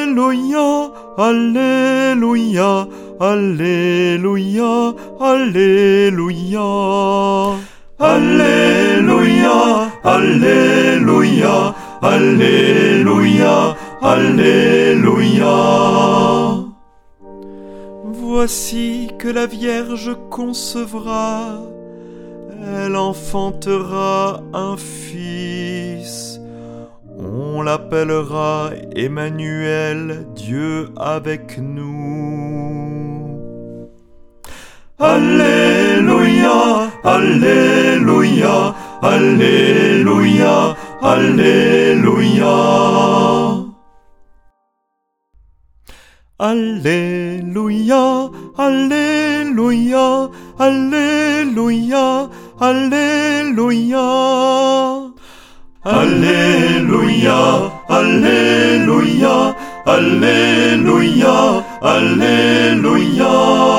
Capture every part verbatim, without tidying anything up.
Alléluia, Alléluia, Alléluia, Alléluia. Alléluia, Alléluia, Alléluia, Alléluia. Voici que la Vierge concevra, elle enfantera un fils. On l'appellera Emmanuel, Dieu avec nous. Alléluia, Alléluia, Alléluia, Alléluia. Alléluia, Alléluia, Alléluia, Alléluia. Alléluia, Alléluia, Alléluia, Alléluia.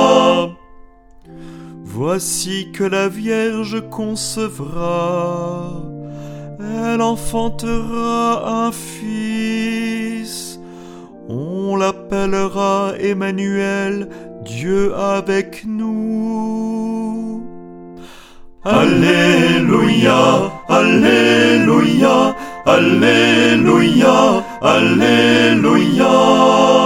Voici que la Vierge concevra, elle enfantera un fils. On l'appellera Emmanuel, Dieu avec nous. Alléluia, Alléluia, Alléluia, Alléluia.